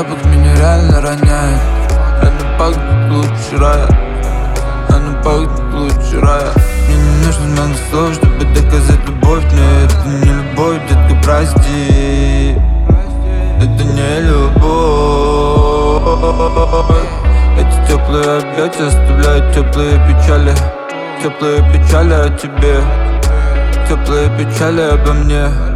запах меня реально роняет. Она пахнет лучше рая. Она пахнет лучше рая. Мне не нужно много слов, чтобы доказать любовь. Но это не любовь, детка, прости. Это не любовь. Эти теплые объятия оставляют теплые печали. Теплые печали о тебе, теплые печали обо мне.